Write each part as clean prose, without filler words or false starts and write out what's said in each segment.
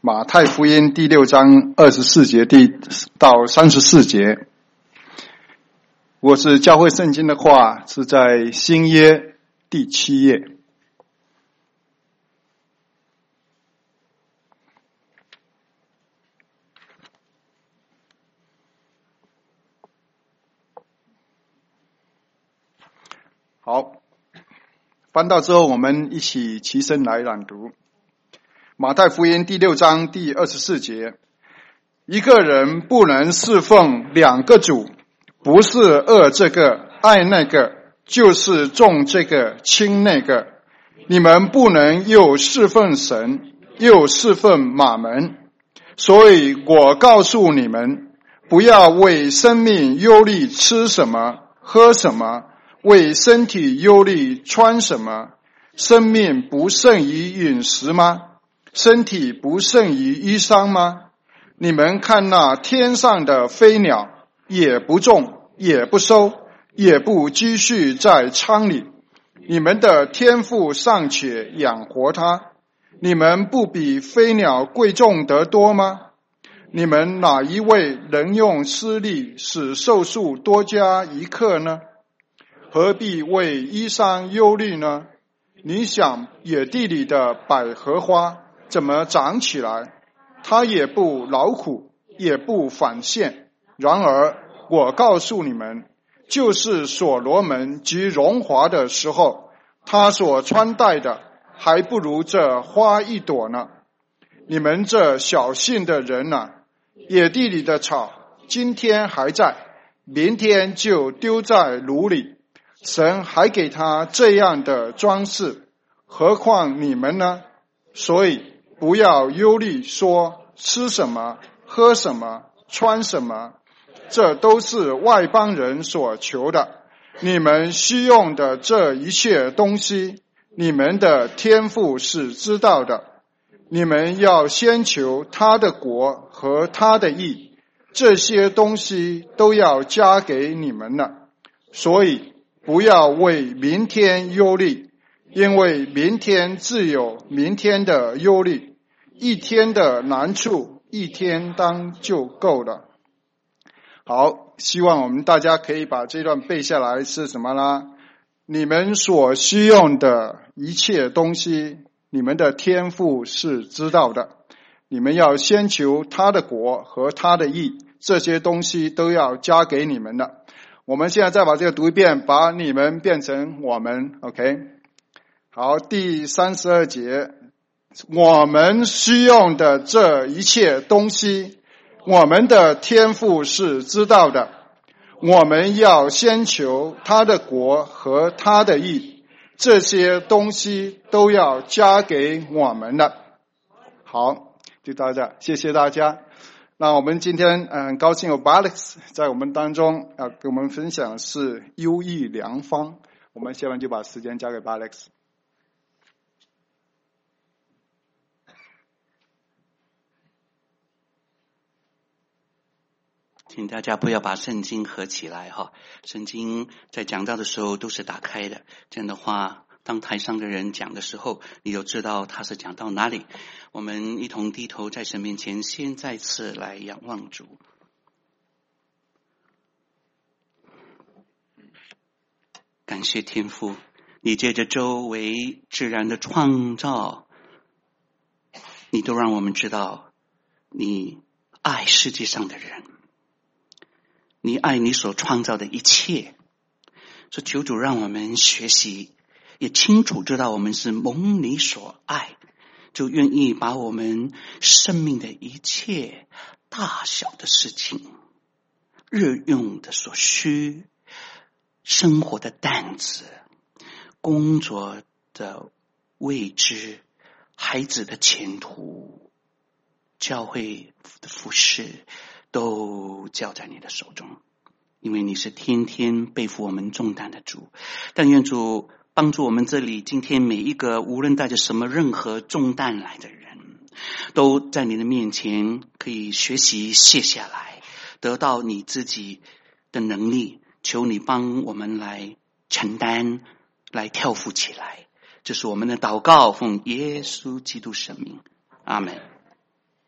马太福音第6章24节到34节。如果是教会圣经的话，是在新约第7页。好，翻到之后，我们一起齐声来朗读。马太福音第6章第24节，一个人不能侍奉2个主，不是恶这个爱那个，就是重这个轻那个。你们不能又侍奉神，又侍奉马门。所以我告诉你们，不要为生命忧虑吃什么喝什么，为身体忧虑穿什么。生命不胜于饮食吗？身体不胜于衣裳吗？你们看那天上的飞鸟，也不种，也不收，也不积蓄在仓里，你们的天父尚且养活它，你们不比飞鸟贵重得多吗？你们哪一位能用施力使寿数多加1刻呢？何必为衣裳忧虑呢？你想野地里的百合花怎么长起来？它也不劳苦，也不纺线。然而我告诉你们，就是所罗门极荣华的时候，他所穿戴的还不如这花一朵呢。你们这小信的人啊，野地里的草今天还在，明天就丢在炉里，神还给他这样的装饰，何况你们呢？所以不要忧虑说吃什么喝什么穿什么，这都是外邦人所求的。你们需用的这一切东西，你们的天父是知道的。你们要先求他的国和他的义，这些东西都要加给你们了。所以不要为明天忧虑，因为明天自有明天的忧虑，一天的难处一天当就够了。好，希望我们大家可以把这段背下来。是什么呢？你们所需用的一切东西，你们的天父是知道的。你们要先求他的国和他的义，这些东西都要加给你们的。我们现在再把这个读一遍，把你们变成我们。 OK， 好，第32节，我们需用的这一切东西，我们的天父是知道的。我们要先求他的国和他的义，这些东西都要加给我们的。好，就到这，谢谢大家。那我们今天很高兴有 Alex 在我们当中跟我们分享是优异良方。我们下面就把时间交给 Alex。 请大家不要把圣经合起来哈，圣经在讲到的时候都是打开的，这样的话当台上的人讲的时候，你就知道他是讲到哪里。我们一同低头在神面前，先再次来仰望主。感谢天父，你借着周围自然的创造，你都让我们知道你爱世界上的人，你爱你所创造的一切。所以求主让我们学习，也清楚知道我们是蒙你所爱，就愿意把我们生命的一切大小的事情，日用的所需，生活的担子，工作的未知，孩子的前途，教会的服事，都交在你的手中。因为你是天天背负我们重担的主。但愿主帮助我们这里今天每一个无论带着什么任何重担来的人，都在你的面前可以学习卸下来，得到你自己的能力。求你帮我们来承担，来跳舞起来。这是我们的祷告，奉耶稣基督圣名，阿们。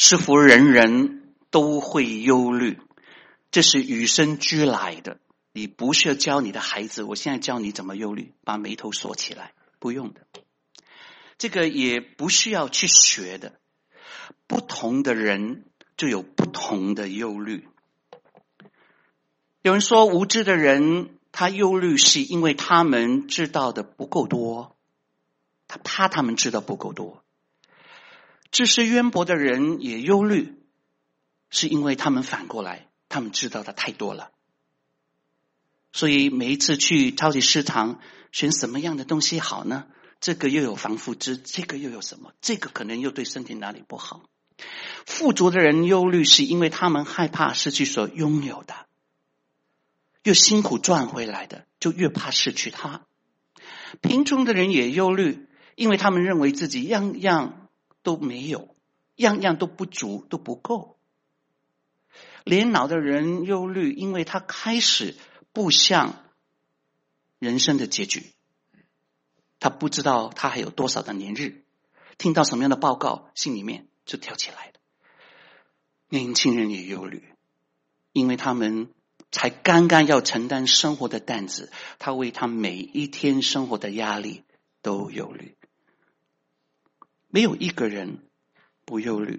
似乎人人都会忧虑，这是与生俱来的。你不需要教你的孩子，我现在教你怎么忧虑，把眉头锁起来，不用的。这个也不需要去学的。不同的人就有不同的忧虑。有人说无知的人他忧虑是因为他们知道的不够多，他怕他们知道不够多。知识渊博的人也忧虑，是因为他们反过来他们知道的太多了。所以每一次去超级市场选什么样的东西好呢？这个又有防腐剂，这个又有什么，这个可能又对身体哪里不好。富足的人忧虑是因为他们害怕失去所拥有的，越辛苦赚回来的就越怕失去它。贫穷的人也忧虑，因为他们认为自己样样都没有，样样都不足，都不够。年老的人忧虑，因为他开始步向人生的结局，他不知道他还有多少的年日，听到什么样的报告，心里面就跳起来了。年轻人也忧虑，因为他们才刚刚要承担生活的担子，他为他每一天生活的压力都忧虑。没有一个人不忧虑。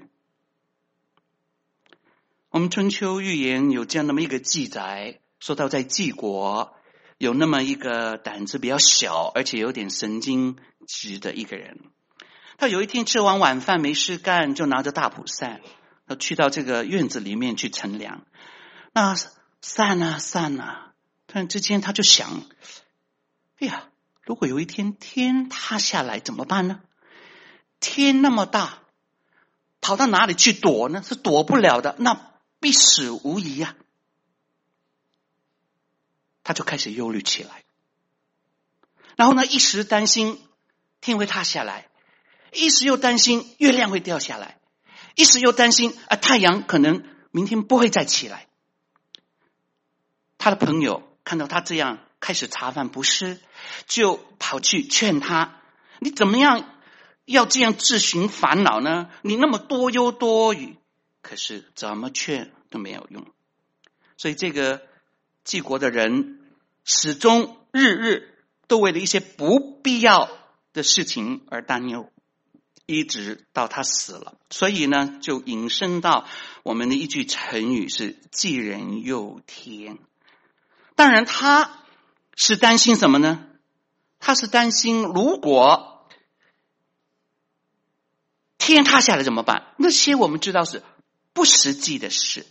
我们春秋寓言有这样那么一个记载，说到在晋国有那么一个胆子比较小而且有点神经质的一个人，他有一天吃完晚饭没事干，就拿着大蒲扇去到这个院子里面去乘凉。那散啊散啊，突然之间他就想，哎呀，如果有一天天塌下来怎么办呢？天那么大，跑到哪里去躲呢？是躲不了的，那必死无疑啊。他就开始忧虑起来，然后呢，一时担心天会塌下来，一时又担心月亮会掉下来，一时又担心太阳可能明天不会再起来。他的朋友看到他这样开始茶饭不思，就跑去劝他，你怎么样要这样自寻烦恼呢？你那么多忧多虑。可是怎么劝都没有用。所以这个晋国的人始终日日都为了一些不必要的事情而担忧，一直到他死了。所以呢，就引申到我们的一句成语是杞人忧天。当然他是担心什么呢？他是担心如果天塌下来怎么办？那些我们知道是不实际的事。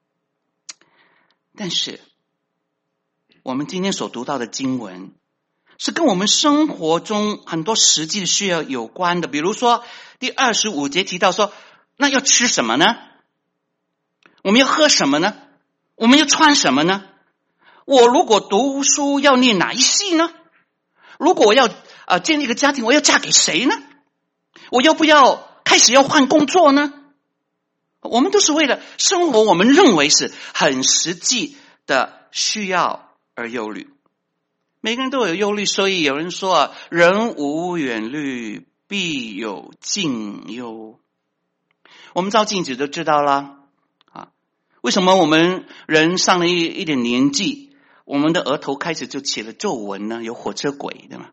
但是我们今天所读到的经文是跟我们生活中很多实际需要有关的。比如说第25节提到说，那要吃什么呢？我们要喝什么呢？我们要穿什么呢？我如果读书要念哪一系呢？如果我要建立一个家庭，我要嫁给谁呢？我要不要开始要换工作呢？我们都是为了生活我们认为是很实际的需要而忧虑。每个人都有忧虑，所以有人说人无远虑，必有近忧。我们照镜子就知道了为什么我们人上了一点年纪，我们的额头开始就起了皱纹呢？有火车轨，对吗？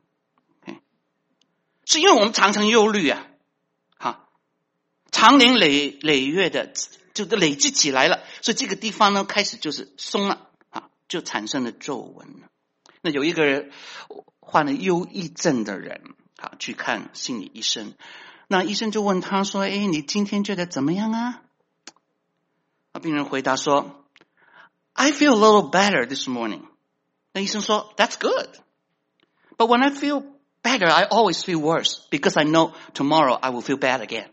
是因为我们常常忧虑长年累月的就累积起来了，所以这个地方呢开始就是松了就产生了皱纹了。那有一个人患了忧郁症的人去看心理医生，那医生就问他说，你今天觉得怎么样啊？病人回答说 I feel a little better this morning。 那医生说 That's good, but when I feel better I always feel worse because I know tomorrow I will feel bad again。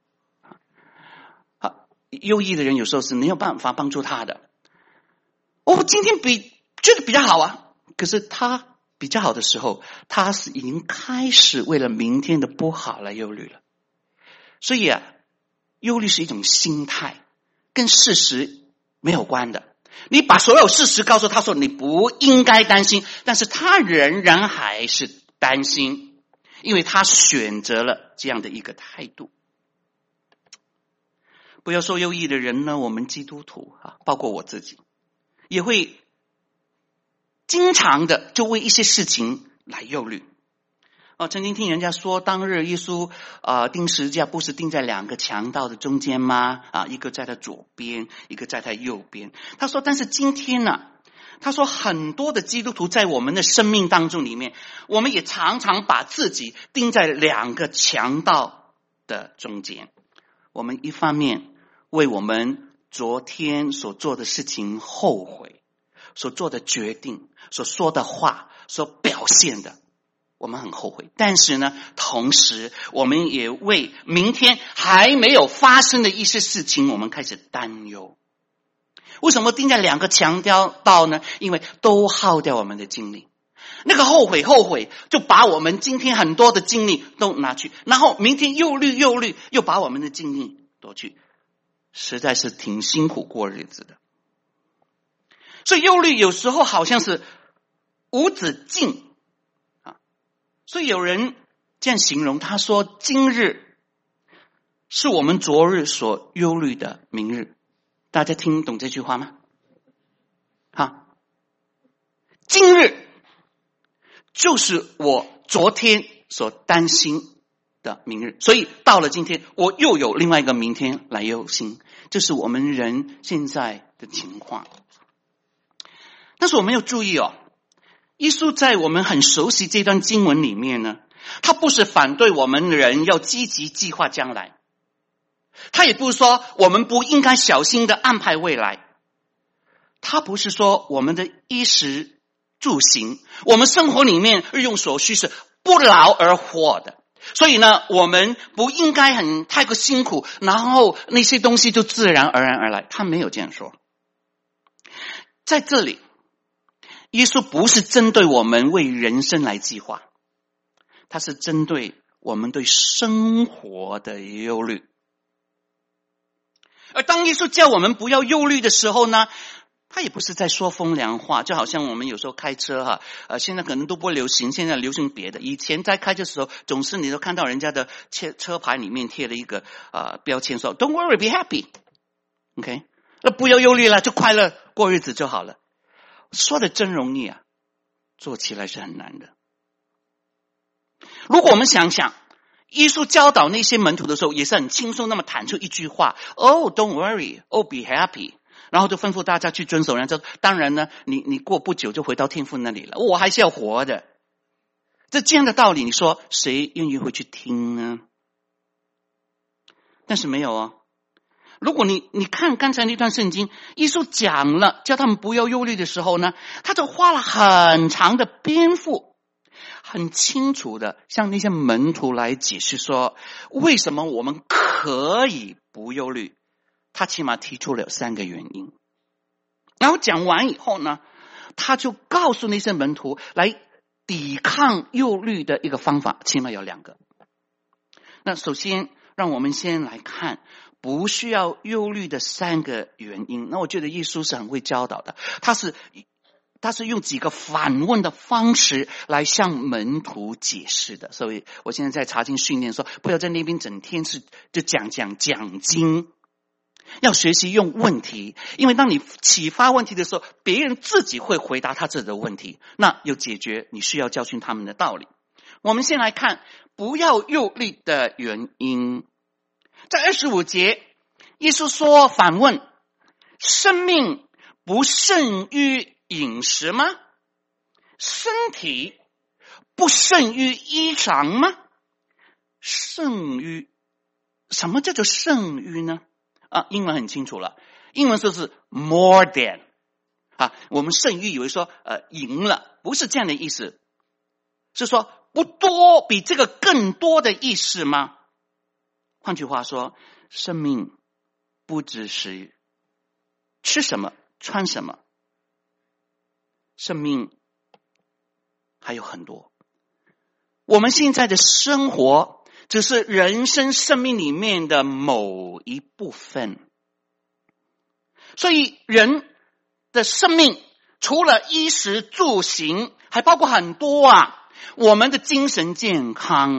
忧郁的人有时候是没有办法帮助他的。我今天觉得比较好啊，可是他比较好的时候，他是已经开始为了明天的不好来忧虑了。所以忧虑是一种心态，跟事实没有关的。你把所有事实告诉他说你不应该担心，但是他仍然还是担心，因为他选择了这样的一个态度。 不要说忧郁的人呢，我们基督徒包括我自己，也会经常的就为一些事情来忧虑。曾经听人家说，当日耶稣钉十字架不是钉在两个强盗的中间吗？一个在他左边，一个在他右边。他说，但是今天呢，他说很多的基督徒在我们的生命当中里面，我们也常常把自己钉在两个强盗的中间。我们一方面为我们昨天所做的事情后悔，所做的决定，所说的话，所表现的，我们很后悔。但是呢，同时我们也为明天还没有发生的一些事情，我们开始担忧。为什么钉在两个强盗呢？因为都耗掉我们的精力。那个后悔就把我们今天很多的精力都拿去，然后明天忧虑又把我们的精力夺去，实在是挺辛苦过日子的。所以忧虑有时候好像是无止境所以有人这样形容，他说今日是我们昨日所忧虑的明日。大家听懂这句话吗？今日就是我昨天所担心的明日，所以到了今天我又有另外一个明天来忧心。这是我们人现在的情况。但是我们要注意耶稣在我们很熟悉这段经文里面呢，他不是反对我们人要积极计划将来，他也不是说我们不应该小心的安排未来，他不是说我们的衣食住行，我们生活里面日用所需是不劳而获的，所以呢，我们不应该太过辛苦，然后那些东西就自然而然而来。他没有这样说。在这里耶稣不是针对我们为人生来计划，他是针对我们对生活的忧虑。而当耶稣叫我们不要忧虑的时候呢，他也不是在说风凉话。就好像我们有时候开车现在可能都不流行，现在流行别的。以前在开车的时候，总是你都看到人家的车牌里面贴了一个标签说 Don't worry, be happy. OK， 不要忧虑了，就快乐过日子就好了。说的真容易做起来是很难的。如果我们想想耶稣教导那些门徒的时候也是很轻松，那么弹出一句话 Oh, don't worry, oh, be happy， 然后就吩咐大家去遵守，然后当然呢你过不久就回到天父那里了，我还是要活的。这样的道理，你说谁愿意会去听呢？但是没有如果你看刚才那段圣经，耶稣讲了叫他们不要忧虑的时候呢，他就花了很长的篇幅，很清楚的向那些门徒来解释说为什么我们可以不忧虑。他起码提出了3个原因。然后讲完以后呢，他就告诉那些门徒来抵抗忧虑的一个方法，起码有2个。那首先让我们先来看不需要忧虑的3个原因。那我觉得耶稣是很会教导的，他是用几个反问的方式来向门徒解释的。所以我现在在查经训练说，不要在那边整天就讲经，要学习用问题，因为当你启发问题的时候，别人自己会回答他自己的问题，那有解决你需要教训他们的道理。我们先来看不要忧虑的原因。在25节，耶稣说反问，生命不胜于饮食吗？身体不胜于衣裳吗？胜于，什么叫做胜于呢？英文很清楚了，英文说是 more than。我们胜于以为说赢了，不是这样的意思，是说不多，比这个更多的意思吗？换句话说，生命不只是吃什么穿什么，生命还有很多。我们现在的生活只是人生生命里面的某一部分，所以人的生命除了衣食住行，还包括很多我们的精神健康，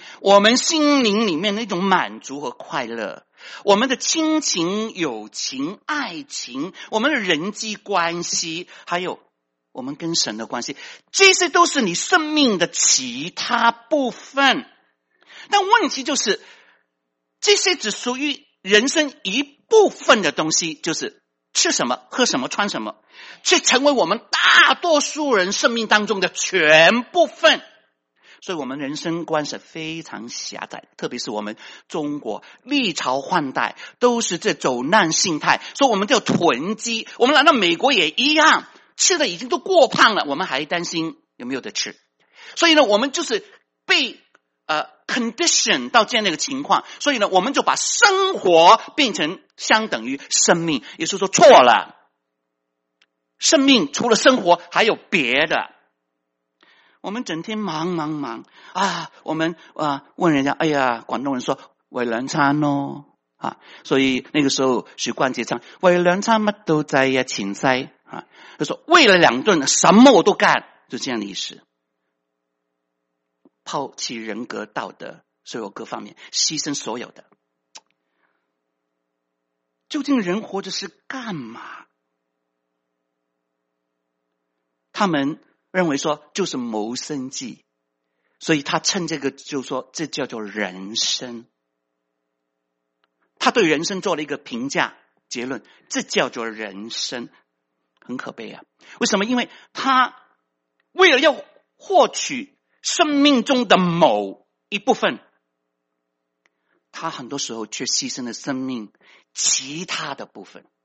我们心灵里面那种满足和快乐，我们的亲情、友情、爱情，我们的人际关系，还有我们跟神的关系，这些都是你生命的其他部分。但问题就是，这些只属于人生一部分的东西，就是吃什么、喝什么、穿什么，却成为我们大多数人生命当中的全部分。所以我们人生观是非常狭窄，特别是我们中国历朝换代都是这走难心态，所以我们就囤积。我们来到美国也一样，吃的已经都过胖了，我们还担心有没有得吃。所以呢，我们就是被condition 到这样的一个情况，所以呢，我们就把生活变成相等于生命，也就是说错了。生命除了生活还有别的。我们整天忙啊！我们问人家，哎呀，广东人说為兩餐咯啊，所以那个时候許冠傑唱為兩餐乜都在呀前西啊，他说为了2頓什么我都干，就这样的意思。抛弃人格道德所有各方面，牺牲所有的。究竟人活着是干嘛？他们认为说就是谋生计，所以他称这个就说这叫做人生。他对人生做了一个评价结论，这叫做人生。很可悲啊！为什么？因为他为了要获取生命中的某一部分，他很多时候却牺牲了生命其他的部分。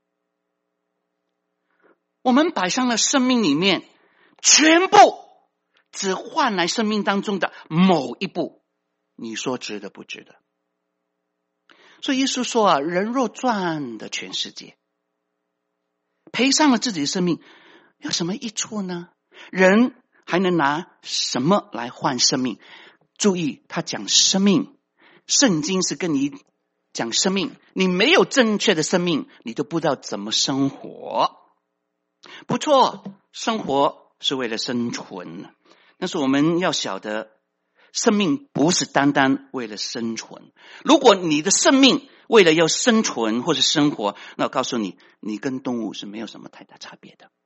我们摆上了生命里面全部，只换来生命当中的某一步，你说值得不值得？所以耶稣说啊，人若赚得全世界，赔上了自己的生命，有什么益处呢？人还能拿什么来换生命？注意，他讲生命，圣经是跟你讲生命，你没有正确的生命，你都不知道怎么生活。不错，生活是为了生存，但是我们要晓得，生命不是单单为了生存。如果你的生命为了要生存或是生活，那我告诉你，你跟动物是没有什么太大差别的。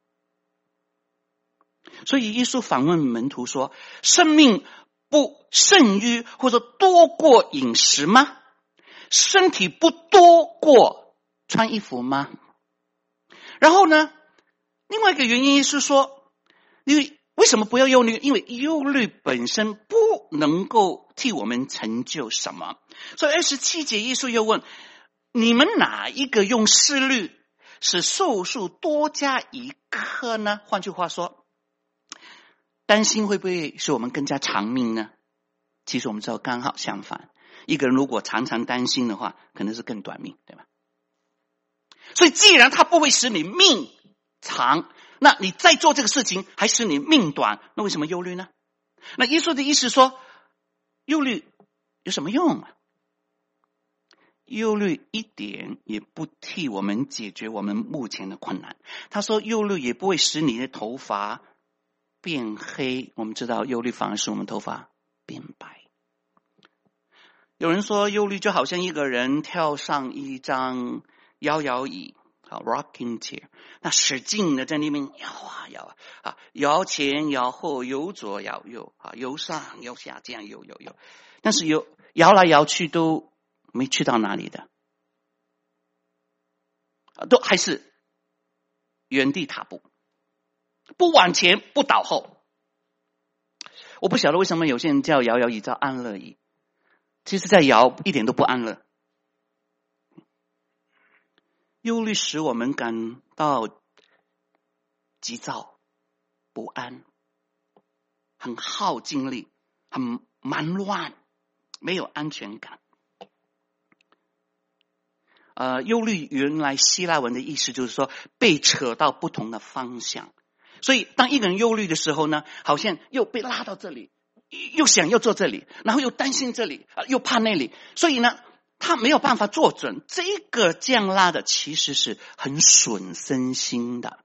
所以耶稣反问门徒说，生命不胜于或者多过饮食吗？身体不多过穿衣服吗？然后呢，另外一个原因是说，因为为什么不要忧虑？因为忧虑本身不能够替我们成就什么。所以27节耶稣又问，你们哪一个用思虑使寿数多加1刻呢？换句话说，担心会不会使我们更加长命呢？其实我们知道刚好相反，一个人如果常常担心的话，可能是更短命，对吧？所以既然他不会使你命长，那你再做这个事情还使你命短，那为什么忧虑呢？那耶稣的意思说，忧虑有什么用啊？忧虑一点也不替我们解决我们目前的困难。他说忧虑也不会使你的头发变黑，我们知道忧虑反而使我们头发变白。有人说忧虑就好像一个人跳上一张摇摇椅，rocking chair， 那使劲的在那边摇啊摇啊，摇前摇后，摇左摇右摇上摇下，这样摇，但是摇来摇去都没去到哪里的，都还是原地踏步，不往前不倒后。我不晓得为什么有些人叫摇摇椅叫安乐椅，其实在摇一点都不安乐。忧虑使我们感到急躁、不安，很耗精力，很忙乱，没有安全感。忧虑原来希腊文的意思就是说被扯到不同的方向，所以当一个人忧虑的时候呢，好像又被拉到这里，又想要做这里，然后又担心这里，又怕那里，所以呢他没有办法做准。这个这样拉的其实是很损身心的。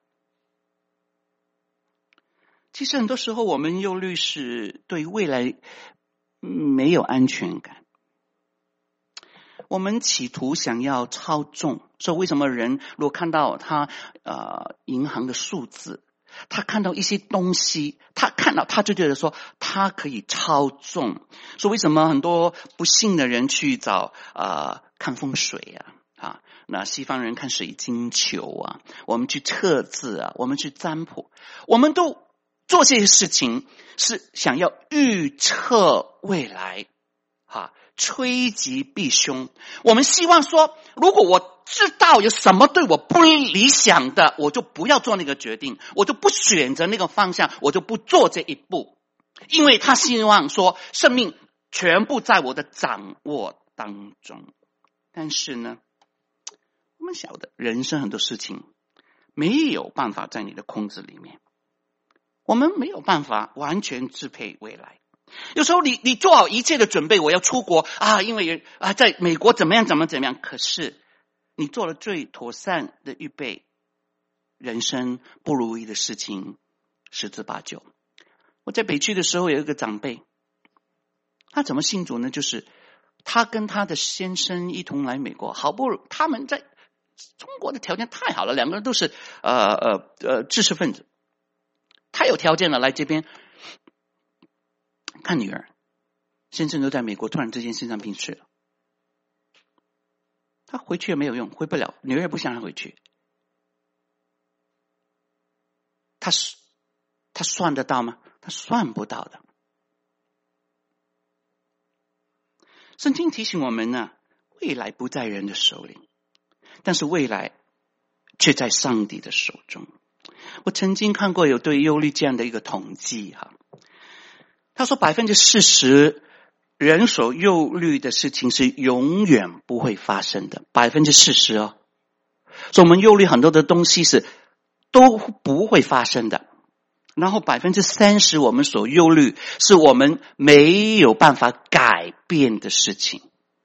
其实很多时候我们忧虑是对未来没有安全感。我们企图想要操纵，所以为什么人如果看到他银行的数字，他看到一些东西，他看到他就觉得说他可以操纵。所以为什么很多不信的人去找看风水啊，那西方人看水晶球啊，我们去测字啊，我们去占卜，我们都做这些事情是想要预测未来趋吉避凶。我们希望说，如果我知道有什么对我不理想的，我就不要做那个决定，我就不选择那个方向，我就不做这一步，因为他希望说生命全部在我的掌握当中。但是呢，我们晓得人生很多事情没有办法在你的控制里面，我们没有办法完全支配未来。有时候你做好一切的准备，我要出国因为在美国怎么样，可是你做了最妥善的预备，人生不如意的事情十之八九。我在北区的时候有一个长辈，他怎么信主呢？就是他跟他的先生一同来美国，好不容易他们在中国的条件太好了，两个人都是知识分子，太有条件了，来这边看女儿，先生都在美国，突然之间心脏病去了，他回去也没有用，回不了，女儿也不想让回去。他算得到吗？他算不到的。圣经提醒我们呢，未来不在人的手里，但是未来却在上帝的手中。我曾经看过有对忧虑这样的一个统计他说40%人所忧虑的事情是永远不会发生的，40%哦。所以我们忧虑很多的东西是都不会发生的。然后30%我们所忧虑是我们没有办法改变的事情，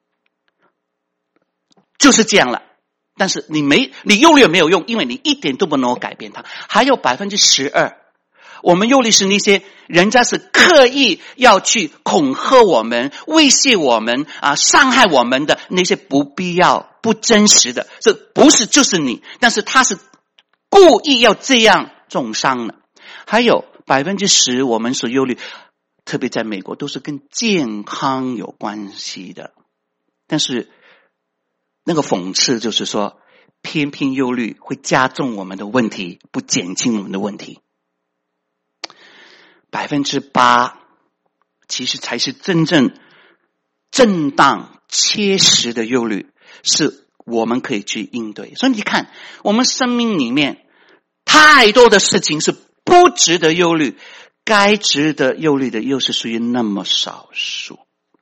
就是这样了。但是你忧虑也没有用，因为你一点都不能够改变它。还有12%，我们忧虑是那些人家是刻意要去恐吓我们、威胁我们伤害我们的那些不必要、不真实的，这不是就是你，但是他是故意要这样重伤的。还有10%我们所忧虑，特别在美国都是跟健康有关系的，但是那个讽刺就是说，偏偏忧虑会加重我们的问题，不减轻我们的问题。8%其实才是真正正当切实的忧虑，是我们可以去应对。所以你看，我们生命里面太多的事情是不值得忧虑，该值得忧虑的又是属于那么少数。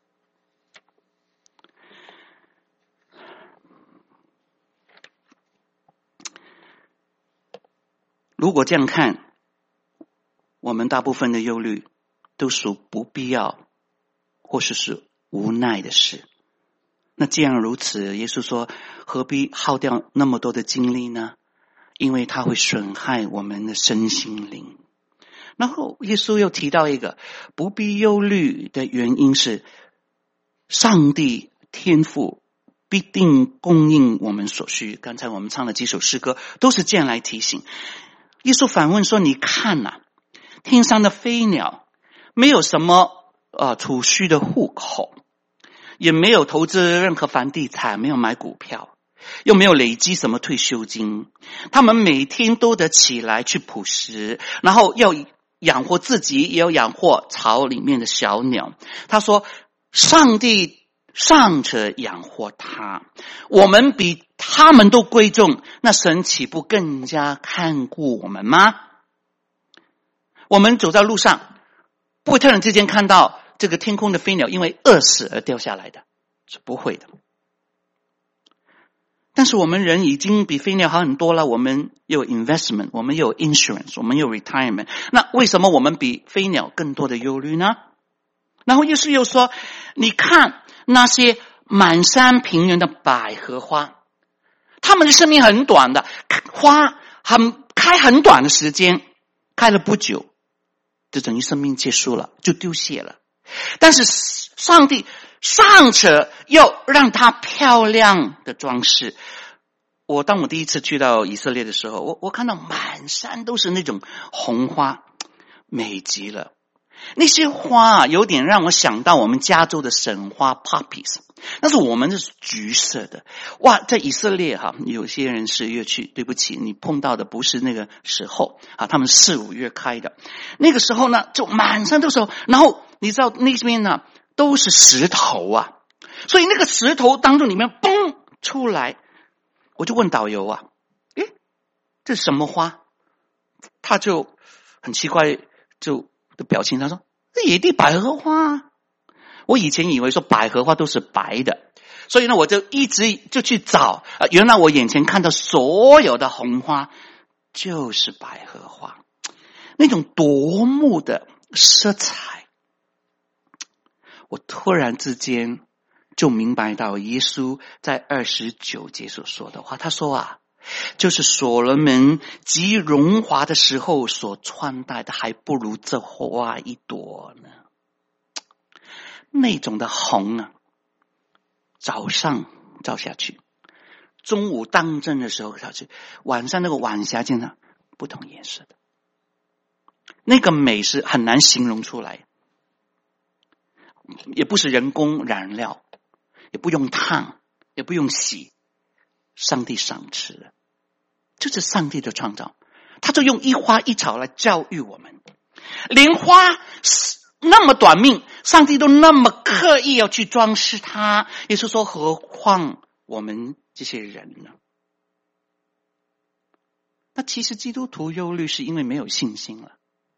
如果这样看，我们大部分的忧虑都属不必要或是无奈的事。那既然如此，耶稣说何必耗掉那么多的精力呢？因为它会损害我们的身心灵。然后耶稣又提到一个不必忧虑的原因是，上帝天父必定供应我们所需。刚才我们唱了几首诗歌都是这样来提醒。耶稣反问说，你看天上的飞鸟没有什么储蓄的户口，也没有投资任何房地产，没有买股票，又没有累积什么退休金，他们每天都得起来去捕食，然后要养活自己，也要养活巢里面的小鸟。他说上帝尚且养活他，我们比他们都贵重，那神岂不更加看顾我们吗？我们走在路上，不会突然之间看到这个天空的飞鸟因为饿死而掉下来的，是不会的。但是我们人已经比飞鸟好很多了，我们有 investment， 我们有 insurance， 我们有 retirement， 那为什么我们比飞鸟更多的忧虑呢？然后耶稣又说，你看那些满山平原的百合花，它们的生命很短的，花开很短的时间，开了不久就等于生命结束了，就丢谢了。但是上帝尚且要让它漂亮的装饰。当我第一次去到以色列的时候，我看到满山都是那种红花，美极了。那些花有点让我想到我们加州的省花 poppies， 但是我们是橘色的。哇，在以色列有些人10月去，对不起，你碰到的不是那个时候他们4、5月开的。那个时候呢，就满山都是，然后你知道那边呢都是石头所以那个石头当中里面嘣出来，我就问导游诶，这是什么花？他就很奇怪的表情，他说这野地百合花。我以前以为说百合花都是白的，所以呢我就一直就去找原来我眼前看到所有的红花就是百合花，那种夺目的色彩。我突然之间就明白到耶稣在29节所说的话，他说就是所罗门极荣华的时候所穿戴的，还不如这花一朵呢。那种的红早上照下去，中午当正的时候照下去，晚上那个晚霞见到不同颜色的，那个美是很难形容出来，也不是人工染料，也不用烫，也不用洗，上帝赏赐的，这是上帝的创造。他就用一花一草来教育我们，连花那么短命，上帝都那么刻意要去装饰它，也就是说何况我们这些人呢？那其实基督徒忧虑是因为没有信心了，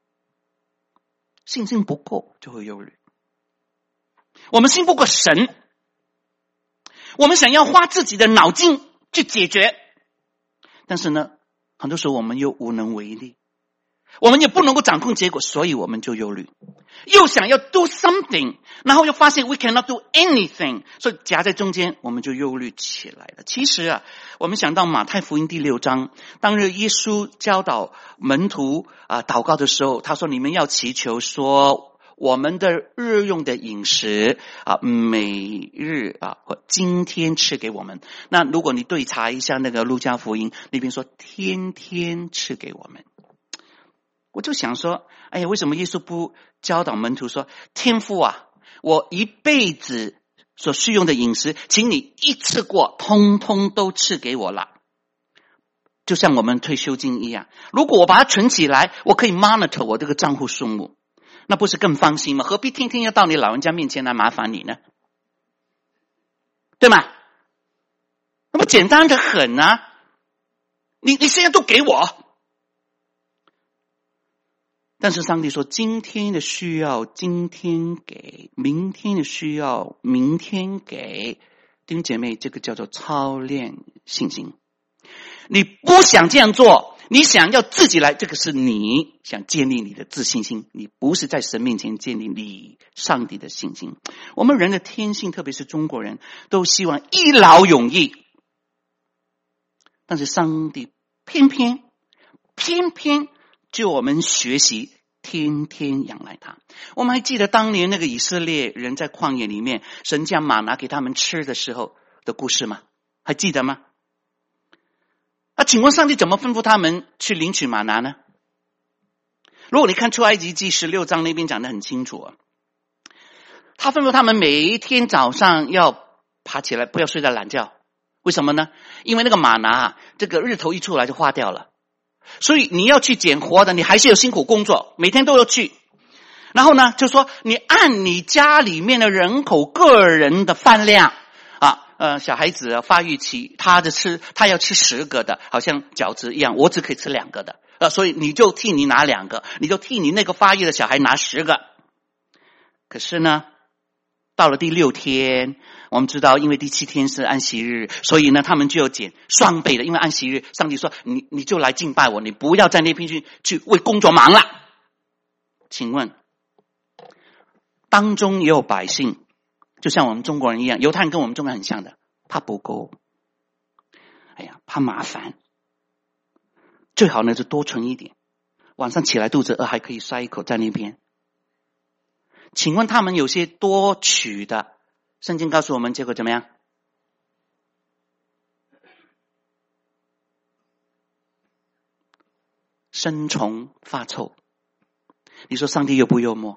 信心不够就会忧虑。我们信不过神，我们想要花自己的脑筋去解决，但是呢很多时候我们又无能为力，我们也不能够掌控结果，所以我们就忧虑，又想要 do something， 然后又发现 we cannot do anything， 所以夹在中间我们就忧虑起来了。其实我们想到马太福音第6章，当日耶稣教导门徒祷告的时候，他说你们要祈求说我们的日用的饮食每日或今天吃给我们。那如果你对查一下那个路加福音那边说天天吃给我们，我就想说为什么耶稣不教导门徒说天父我一辈子所需用的饮食请你一次过通通都赐给我了，就像我们退休金一样，如果我把它存起来，我可以 monitor 我这个账户数目，那不是更放心吗？何必天天要到你老人家面前来麻烦你呢？对吗？那么简单的很你现在都给我。但是上帝说今天的需要今天给，明天的需要明天给。弟兄姐妹，这个叫做操练信心。你不想这样做，你想要自己来，这个是你想建立你的自信心，你不是在神面前建立你上帝的信心。我们人的天性，特别是中国人，都希望一劳永逸，但是上帝偏偏就我们学习天天仰赖他。我们还记得当年那个以色列人在旷野里面，神将玛拿给他们吃的时候的故事吗？还记得吗？请问上帝怎么吩咐他们去领取玛拿呢？如果你看出埃及记16章那边讲得很清楚他吩咐他们每一天早上要爬起来，不要睡在懒觉。为什么呢？因为那个玛拿这个日头一出来就化掉了，所以你要去捡活的，你还是有辛苦工作，每天都要去。然后呢就说你按你家里面的人口个人的饭量小孩子发育期他要吃10个的，好像饺子一样，我只可以吃2个的所以你就替你拿2个，你就替你那个发育的小孩拿10个。可是呢到了第6天，我们知道因为第7天是安息日，所以呢他们就要捡双倍的，因为安息日上帝说你就来敬拜我，你不要在那边去为工作忙了。请问当中也有百姓就像我们中国人一样，犹太人跟我们中国人很像的，怕不够，怕麻烦，最好呢就多存一点，晚上起来肚子饿还可以塞一口在那边。 请问他们有些多取的，圣经告诉我们结果怎么样？生虫发臭。你说上帝幽不幽默？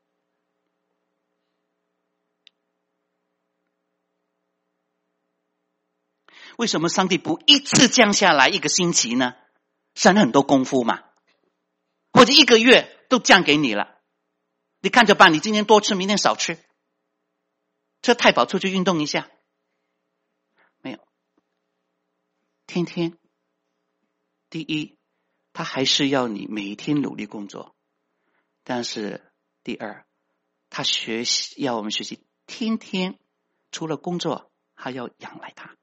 为什么上帝不一次降下来1个星期呢？省很多功夫嘛，或者1个月都降给你了，你看着办，你今天多吃，明天少吃，这太饱出去运动一下，没有，天天。第一，他还是要你每天努力工作，但是第二，他要我们学习天天除了工作还要仰赖他。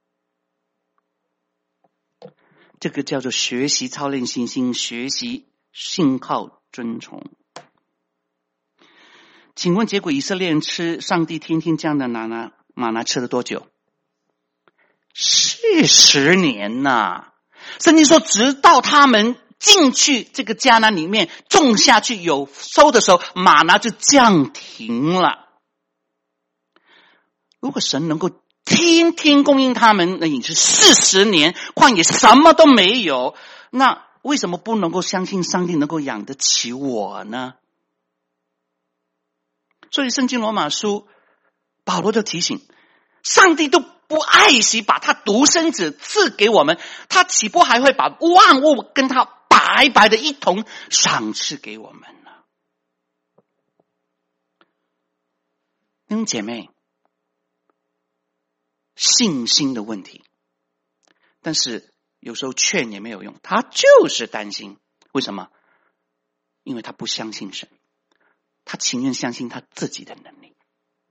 这个叫做学习操练信心，学习信靠遵从。请问结果以色列人吃上帝天天降的玛拿吃了多久？40年呐！圣经说直到他们进去这个迦南里面种下去有收的时候，玛拿就降停了。如果神能够天天供应他们的饮食40年，旷野什么都没有，那为什么不能够相信上帝能够养得起我呢？所以圣经罗马书保罗就提醒，上帝都不爱惜把他独生子赐给我们，他岂不还会把万物跟他白白的一同赏赐给我们呢？弟兄姐妹，信心的问题，但是有时候劝也没有用，他就是担心。为什么？因为他不相信神，他情愿相信他自己的能力。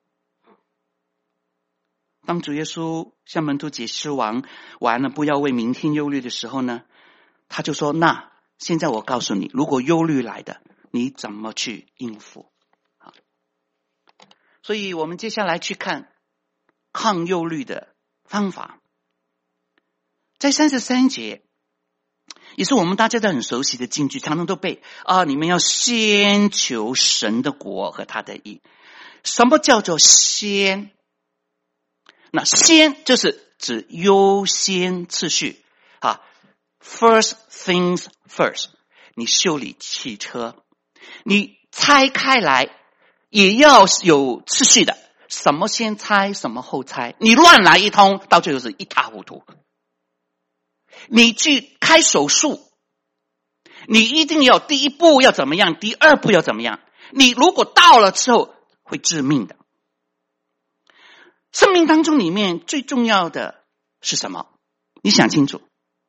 当主耶稣向门徒解释完了不要为明天忧虑的时候呢，他就说，那现在我告诉你，如果忧虑来的，你怎么去应付？好，所以我们接下来去看抗忧虑的方法。在33节也是我们大家都很熟悉的金句，常常都背你们要先求神的国和他的义。什么叫做先？那先就是指优先次序，first things first。你修理汽车，你拆开来也要有次序的，什么先拆什么后拆，你乱来一通，到最后是一塌糊涂。你去开手术，你一定要第一步要怎么样，第二步要怎么样，你如果到了之后会致命的。生命当中里面最重要的是什么？你想清楚。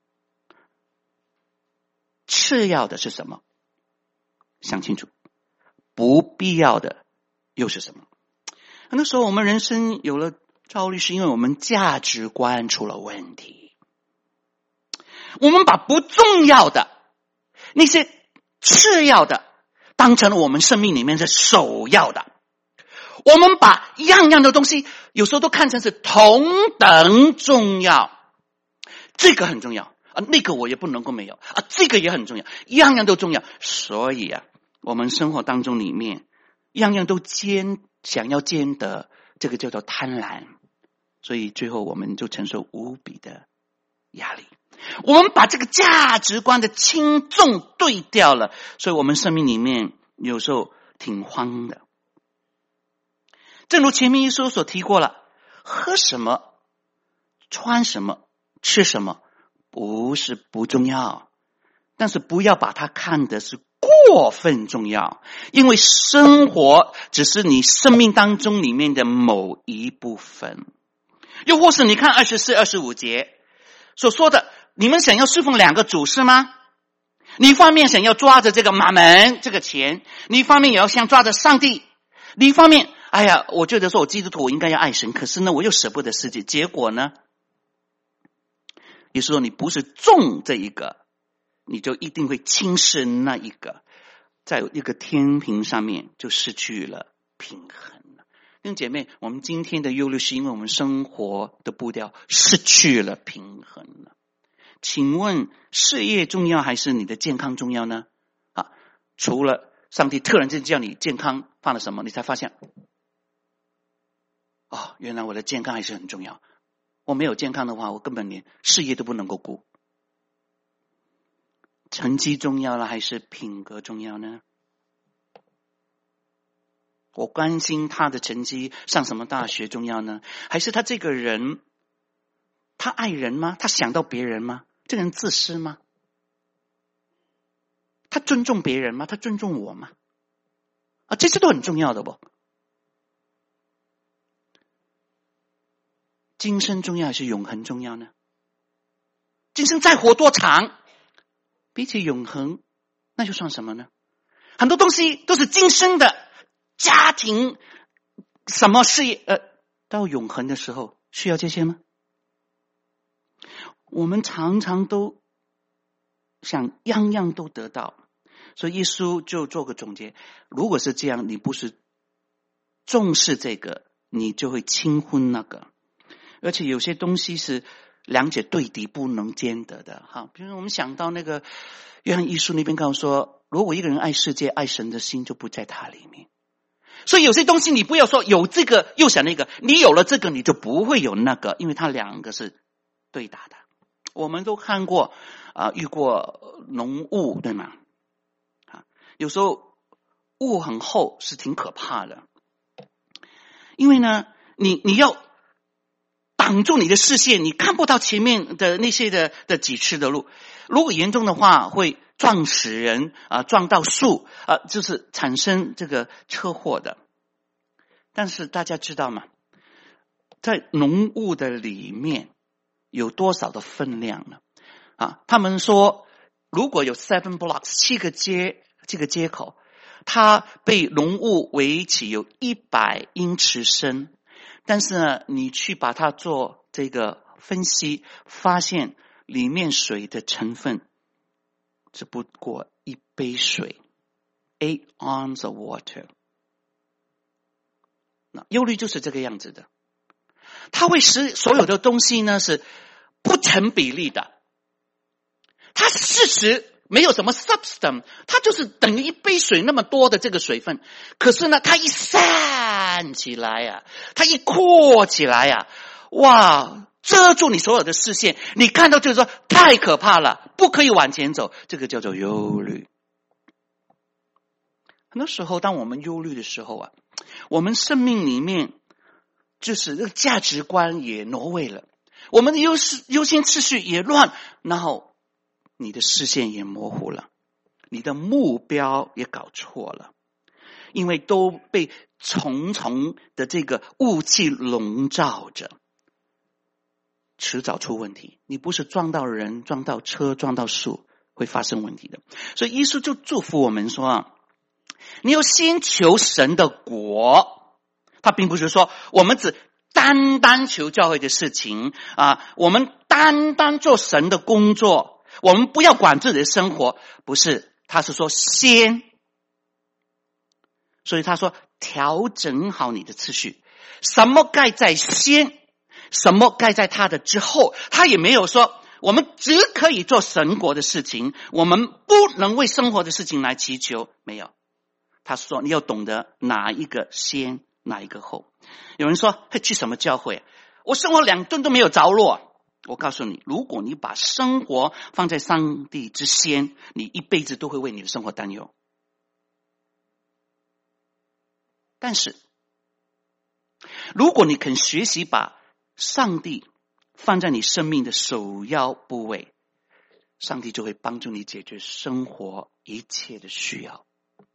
次要的是什么？想清楚。不必要的又是什么？很多时候我们人生有了焦虑，是因为我们价值观出了问题。我们把不重要的那些次要的当成了我们生命里面的首要的，我们把样样的东西有时候都看成是同等重要，这个很重要那个我也不能够没有这个也很重要，样样都重要。所以我们生活当中里面样样都想要兼得，这个叫做贪婪，所以最后我们就承受无比的压力。我们把这个价值观的轻重对调了，所以我们生命里面有时候挺慌的。正如前面一书所提过了，喝什么穿什么吃什么不是不重要，但是不要把它看得是过分重要，因为生活只是你生命当中里面的某一部分。又或是你看24、25节所说的，你们想要侍奉2个主是吗？你一方面想要抓着这个马门这个钱，你一方面也要想抓着上帝，你一方面我觉得说我基督徒我应该要爱神，可是呢我又舍不得世界，结果呢也就是说你不是重这一个，你就一定会轻视那一个，在一个天平上面就失去了平衡了。弟兄姐妹，我们今天的忧虑是因为我们生活的步调失去了平衡了。请问事业重要还是你的健康重要呢？除了上帝突然间叫你健康犯了什么，你才发现，哦，原来我的健康还是很重要。我没有健康的话，我根本连事业都不能够顾。成绩重要了还是品格重要呢？我关心他的成绩上什么大学重要呢？还是他这个人，他爱人吗？他想到别人吗？这个人自私吗？他尊重别人吗？他尊重我吗？这些都很重要的不？今生重要还是永恒重要呢？今生再活多长，比起永恒，那就算什么呢？很多东西都是今生的，家庭、什么事业，到永恒的时候，需要这些吗？我们常常都想样样都得到，所以耶稣就做个总结：如果是这样，你不是重视这个，你就会轻忽那个。而且有些东西是两者对敌不能兼得的。好，比如我们想到那个约翰一书那边告诉说，如果一个人爱世界，爱神的心就不在他里面。所以有些东西你不要说有这个又想那个，你有了这个你就不会有那个，因为它两个是对打的。我们都看过遇过浓雾，对吗？有时候雾很厚是挺可怕的，因为呢你要挡住你的视线，你看不到前面的那些的几尺的路，如果严重的话会撞死人撞到树就是产生这个车祸的。但是大家知道吗？在浓雾的里面有多少的分量呢？他们说如果有 7 blocks 7个这个街口，它被浓雾围起有100英尺深，但是呢你去把它做这个分析，发现里面水的成分只不过1杯水 8 ounces of water。 那忧虑就是这个样子的，它会使所有的东西呢是不成比例的。它事实没有什么 substance， 它就是等于1杯水那么多的这个水分，可是呢它一散起来它一扩起来哇，遮住你所有的视线，你看到就是说太可怕了，不可以往前走，这个叫做忧虑。很多时候当我们忧虑的时候我们生命里面就是这个价值观也挪位了，我们的优先次序也乱，然后你的视线也模糊了，你的目标也搞错了，因为都被重重的这个雾气笼罩着，迟早出问题。你不是撞到人、撞到车、撞到树会发生问题的。所以耶稣就祝福我们说你要先求神的国。他并不是说我们只单单求教会的事情我们单单做神的工作，我们不要管自己的生活，不是，他是说先。所以他说调整好你的次序，什么该在先，什么该在他的之后。他也没有说我们只可以做神国的事情，我们不能为生活的事情来祈求，没有。他说你要懂得哪一个先哪一个后。有人说去什么教会，我生活2顿都没有着落。我告诉你，如果你把生活放在上帝之先，你一辈子都会为你的生活担忧。但是如果你肯学习把上帝放在你生命的首要部位，上帝就会帮助你解决生活一切的需要。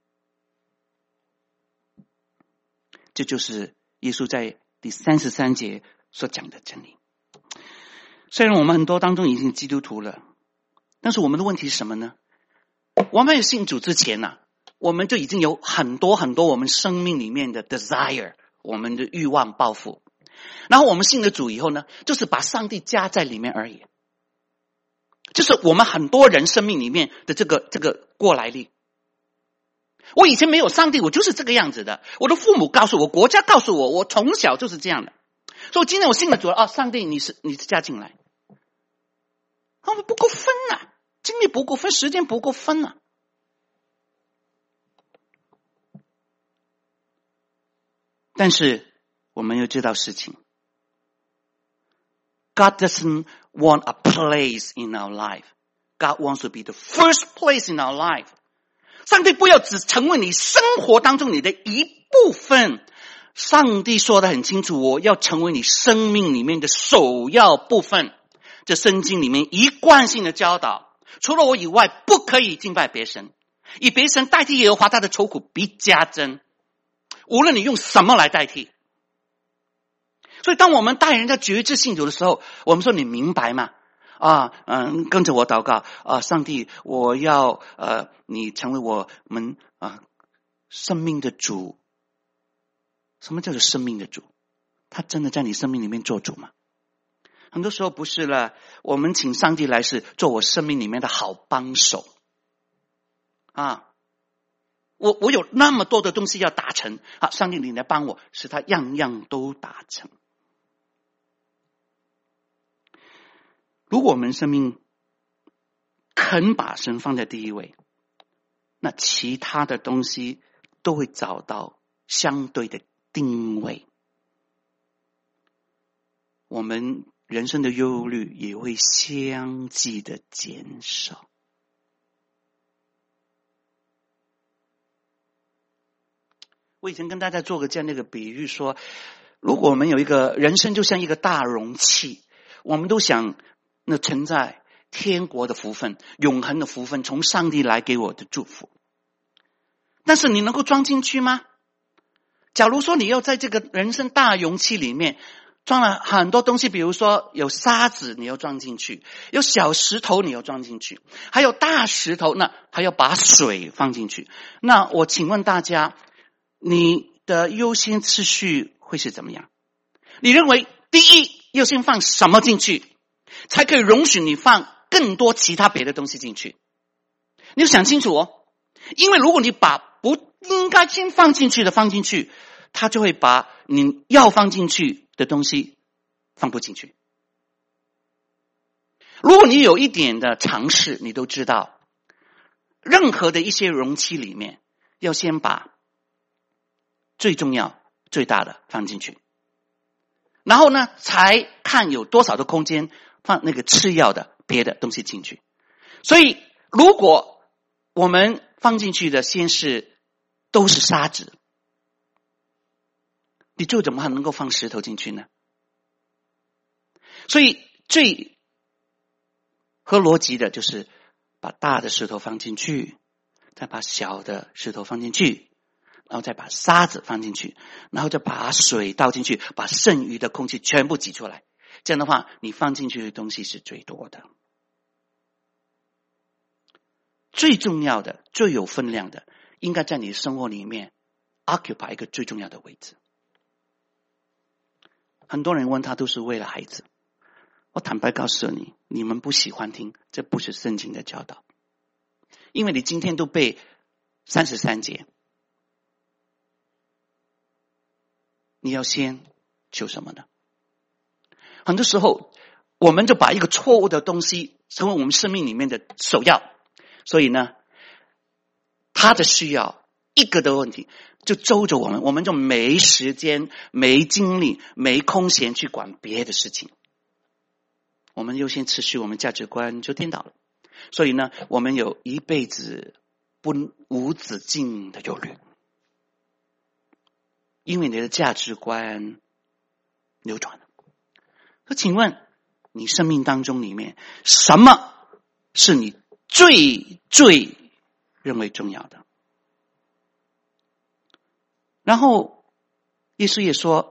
这就是耶稣在第33节所讲的真理。虽然我们很多当中已经基督徒了，但是我们的问题是什么呢？我们有信主之前我们就已经有很多很多我们生命里面的 desire， 我们的欲望抱负，然后我们信了主以后呢，就是把上帝加在里面而已。就是我们很多人生命里面的这个过来历。我以前没有上帝，我就是这个样子的，我的父母告诉我，国家告诉我，我从小就是这样的。所以今天我信了主了上帝你是加进来，我们不够分精力不够分，时间不够分但是我们又知道事情。God doesn't want a place in our life. God wants to be the first place in our life. 上帝不要只成为你生活当中你的一部分。上帝说得很清楚，我要成为你生命里面的首要部分。这圣经里面一贯性的教导，除了我以外不可以敬拜别神，以别神代替耶和华，他的愁苦必加增。无论你用什么来代替。所以当我们带人家觉知信主的时候，我们说你明白吗？跟着我祷告上帝，我要你成为我们生命的主。什么叫做生命的主？他真的在你生命里面做主吗？很多时候不是了，我们请上帝来是做我生命里面的好帮手我有那么多的东西要达成上帝你来帮我，使他样样都达成。如果我们生命肯把神放在第一位，那其他的东西都会找到相对的定位，我们人生的忧虑也会相继的减少。我以前跟大家做过这样的一个比喻说，如果我们有一个人生就像一个大容器，我们都想那承载天国的福分，永恒的福分，从上帝来给我的祝福。但是你能够装进去吗？假如说你要在这个人生大容器里面装了很多东西，比如说有沙子你要装进去，有小石头你要装进去，还有大石头，那还要把水放进去。那我请问大家，你的优先次序会是怎么样？你认为第一优先放什么进去，才可以容许你放更多其他别的东西进去？你要想清楚因为如果你把不应该先放进去的放进去，他就会把你要放进去的东西放不进去。如果你有一点的常识，你都知道任何的一些容器里面要先把最重要最大的放进去，然后呢才看有多少的空间放那个次要的别的东西进去。所以如果我们放进去的先是都是沙子，你就怎么还能够放石头进去呢？所以最合逻辑的就是把大的石头放进去，再把小的石头放进去，然后再把沙子放进去，然后再把水倒进去，把剩余的空气全部挤出来。这样的话你放进去的东西是最多的。最重要的最有分量的应该在你的生活里面 occupy 一个最重要的位置。很多人问他都是为了孩子，我坦白告诉你，你们不喜欢听，这不是圣经的教导。因为你今天都背33节，你要先求什么呢？很多时候我们就把一个错误的东西成为我们生命里面的首要，所以呢他的需要一个的问题就周着我们就没时间没精力没空闲去管别的事情，我们优先次序我们价值观就颠倒了。所以呢我们有一辈子无止境的忧虑，因为你的价值观扭转了。那请问你生命当中里面什么是你最认为重要的？然后耶稣也说，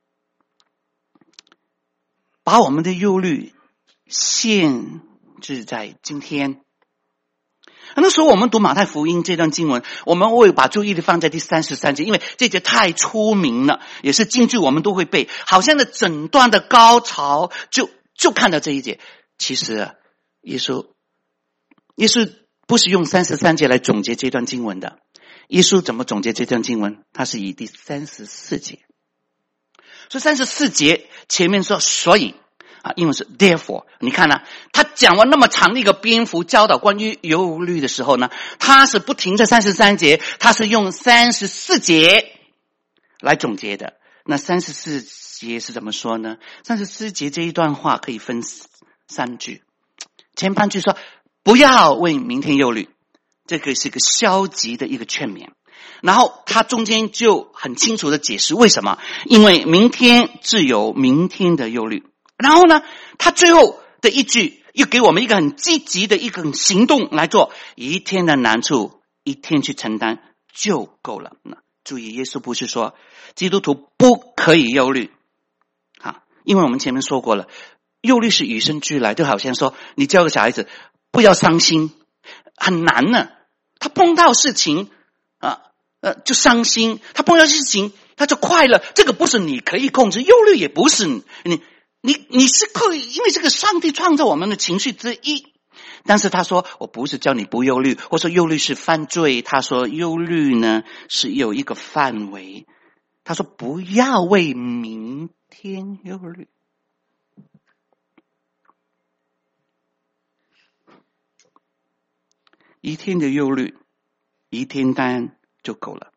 把我们的忧虑限制在今天。很多时候我们读马太福音这段经文，我们会把注意力放在第33节，因为这节太出名了，也是京剧我们都会背，好像的整段的高潮就看到这一节。其实耶稣不是用33节来总结这段经文的。耶稣怎么总结这段经文？他是以第34节。所以34节前面说所以英文是 therefore， 你看呢他讲完那么长的一个篇幅教导关于忧虑的时候呢，他是不停在33节，他是用34节来总结的。那34节是怎么说呢？34节这一段话可以分3句。前半句说不要为明天忧虑，这个是个消极的一个劝勉。然后他中间就很清楚的解释为什么，因为明天自有明天的忧虑。然后呢，他最后的一句又给我们一个很积极的一个行动来做，一天的难处一天去承担就够了。注意，耶稣不是说基督徒不可以忧虑因为我们前面说过了，忧虑是与生俱来，就好像说你教个小孩子不要伤心，很难呢。他碰到事情就伤心，他碰到事情他就快乐，这个不是你可以控制，忧虑也不是你是可以，因为这个上帝创造我们的情绪之一。但是他说我不是叫你不忧虑，或者说忧虑是犯罪，他说忧虑呢是有一个范围，他说不要为明天忧虑。一天的忧虑一天担就够了。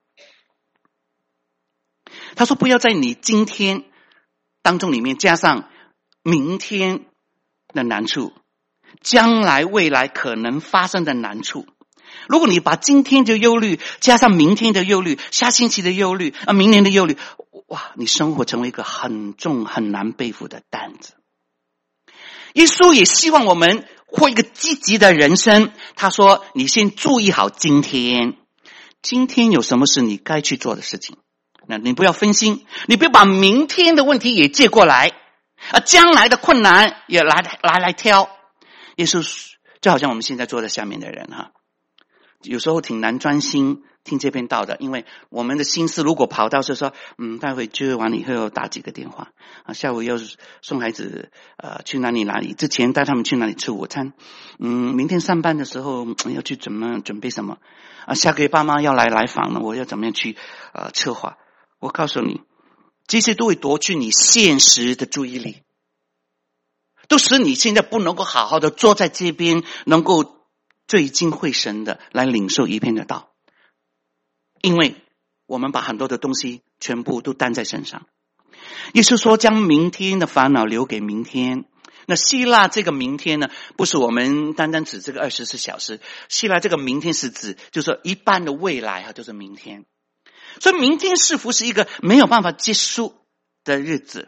他说不要在你今天当中里面加上明天的难处，将来未来可能发生的难处。如果你把今天的忧虑加上明天的忧虑，下星期的忧虑明年的忧虑，哇，你生活成为一个很重很难背负的担子。耶稣也希望我们过一个积极的人生。他说你先注意好今天，今天有什么是你该去做的事情，那你不要分心，你不要把明天的问题也借过来将来的困难也来挑。耶稣就好像我们现在坐在下面的人有时候挺难专心听这篇道的，因为我们的心思如果跑到是说待会就完了以后打几个电话下午要送孩子去哪里，之前带他们去哪里吃午餐，明天上班的时候要去怎么准备什么下个月爸妈要来访了，我要怎么样去策划。我告诉你，这些都会夺去你现实的注意力，都使你现在不能够好好的坐在这边，能够聚精会神的来领受一篇的道。因为我们把很多的东西全部都担在身上。耶稣说将明天的烦恼留给明天。那希腊这个明天呢，不是我们单单指这个24小时，希腊这个明天是指就是说一半的未来就是明天。所以明天似乎是一个没有办法结束的日子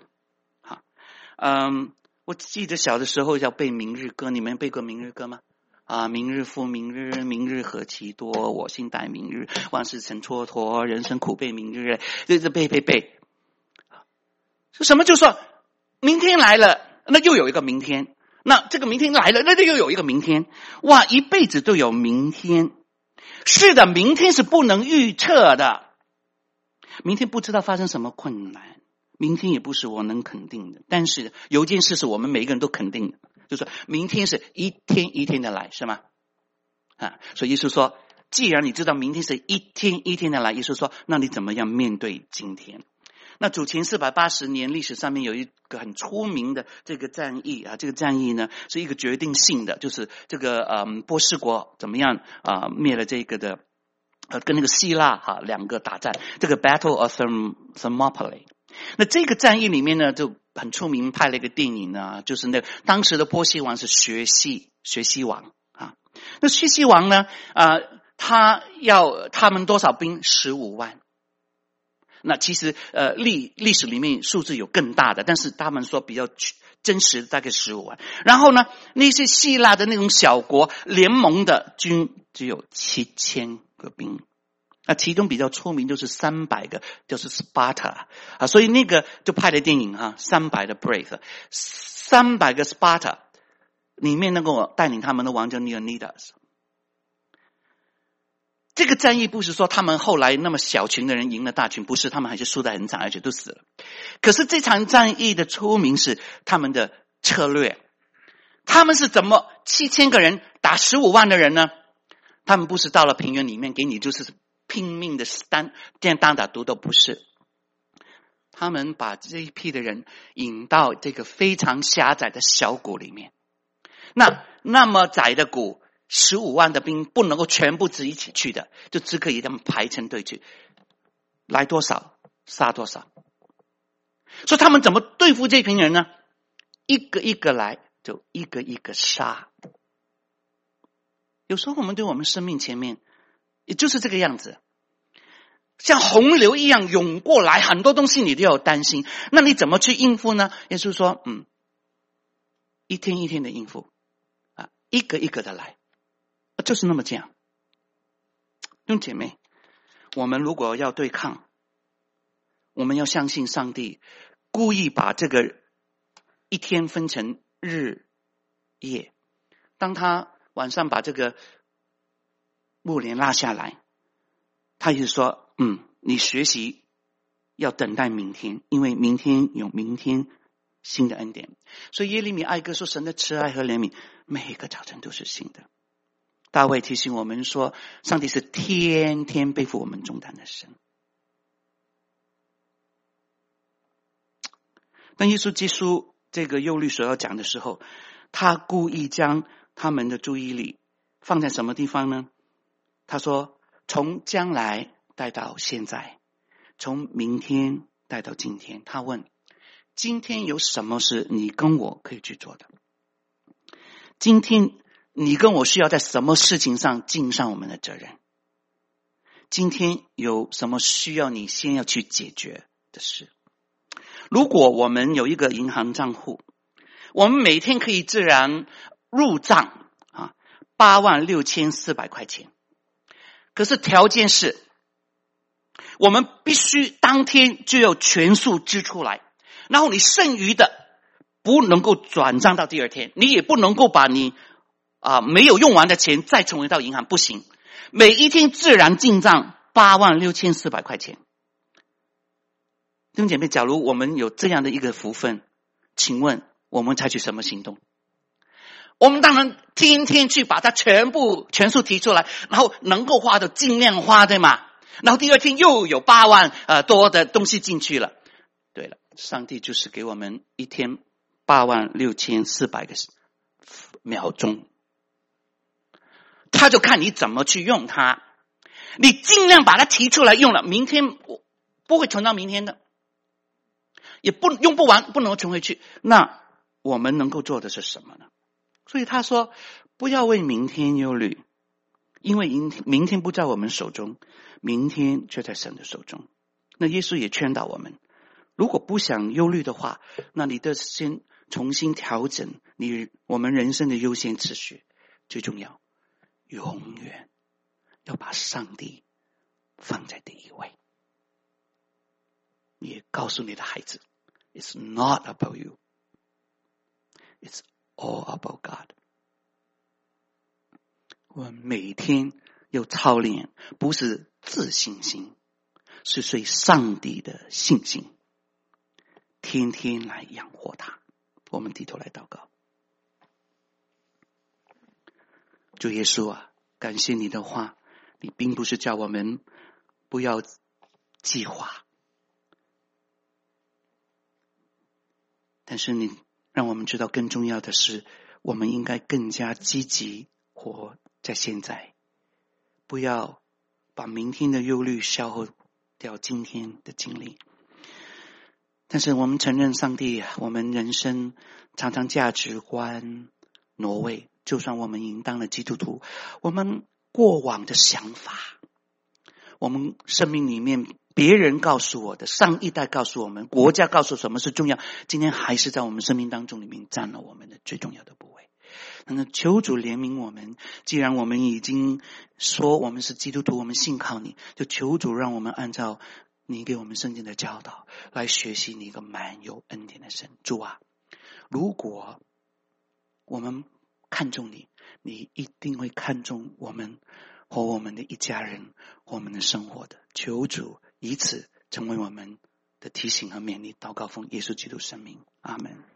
我记得小的时候要背明日歌，你们背过明日歌吗？明日复明日，明日何其多，我心待明日，万事成蹉跎，人生苦背明日。这背什么？就说明天来了，那又有一个明天，那这个明天来了，那又有一个明天。哇，一辈子都有明天。是的，明天是不能预测的，明天不知道发生什么困难，明天也不是我能肯定的。但是有一件事是我们每一个人都肯定的，就是说明天是一天一天的来，是吗？所以耶稣说，既然你知道明天是一天一天的来，耶稣说，那你怎么样面对今天？那主前480年历史上面有一个很出名的这个战役这个战役呢是一个决定性的，就是这个波斯国怎么样灭了这个的跟那个希腊两个打战，这个 Battle of Thermopylae。那这个战役里面呢就很出名，拍了一个电影呢，就是那当时的波西王是学西王那学西王呢他要他们多少兵？15万。那其实历史里面数字有更大的，但是他们说比较真实大概15万。然后呢那些希腊的那种小国联盟的军只有7000个兵，其中比较出名就是300个，就是 Sparta 所以那个就拍了电影300的 Brave， 300个 Sparta 里面那个带领他们的王叫 Leonidas。这个战役不是说他们后来那么小群的人赢了大群，不是，他们还是输得很惨，而且都死了。可是这场战役的出名是他们的策略，他们是怎么7000个人打15万的人呢？他们不是到了平原里面给你就是拼命的单打独斗，不是，他们把这一批的人引到这个非常狭窄的小谷里面。那么窄的谷，15万的兵不能够全部一起去的，就只可以他们排成队去。来多少杀多少。所以他们怎么对付这群人呢？一个一个来，就一个一个杀。有时候我们对我们生命前面也就是这个样子，像洪流一样涌过来，很多东西你都要担心，那你怎么去应付呢？耶稣说一天一天的应付啊，一个一个的来，就是那么这样。弟兄姐妹，我们如果要对抗，我们要相信上帝故意把这个一天分成日夜，当他晚上把这个幕帘拉下来，他就说你学习要等待明天，因为明天有明天新的恩典。所以耶利米哀歌说，神的慈爱和怜悯每一个早晨都是新的。大卫提醒我们说，上帝是天天背负我们重担的神。当耶稣结束这个忧虑所要讲的时候，他故意将他们的注意力放在什么地方呢？他说，从将来带到现在，从明天带到今天。他问，今天有什么是你跟我可以去做的？今天你跟我需要在什么事情上尽上我们的责任？今天有什么需要你先要去解决的事？如果我们有一个银行账户，我们每天可以自然入账86400块钱，可是条件是我们必须当天就要全数支出来，然后你剩余的不能够转账到第二天，你也不能够把你没有用完的钱再重回到银行，不行。每一天自然进账86400块钱。弟兄姐妹，假如我们有这样的一个福分，请问我们采取什么行动？我们当然天天去把它全数提出来，然后能够花的尽量花，对吗？然后第二天又有8万多的东西进去了。对了，上帝就是给我们一天86400个秒钟，他就看你怎么去用它。你尽量把它提出来用了，明天不会存到明天的，也用不完，不能存回去。那我们能够做的是什么呢？所以他说，不要为明天忧虑，因为明天不在我们手中，明天却在神的手中。那耶稣也劝导我们，如果不想忧虑的话，那你得先重新调整我们人生的优先次序。最重要，永远要把上帝放在第一位。你也告诉你的孩子， It's not about you, It's all about God。 我们每天要操练，不是自信心，是对上帝的信心，天天来养活他。我们低头来祷告。主耶稣啊，感谢你的话，你并不是叫我们不要计划，但是你让我们知道更重要的是，我们应该更加积极活在现在，不要把明天的忧虑消耗掉今天的精力。但是我们承认上帝，我们人生常常价值观挪位，就算我们应当了基督徒，我们过往的想法，我们生命里面别人告诉我的，上一代告诉我们，国家告诉什么是重要，今天还是在我们生命当中里面占了我们的最重要的部位。那求主怜悯我们，既然我们已经说我们是基督徒，我们信靠你，就求主让我们按照你给我们圣经的教导来学习你一个满有恩典的神。主啊，如果我们看重你，你一定会看重我们和我们的一家人和我们的生活的。求主以此成为我们的提醒和勉励。祷告奉耶稣基督圣名，阿们。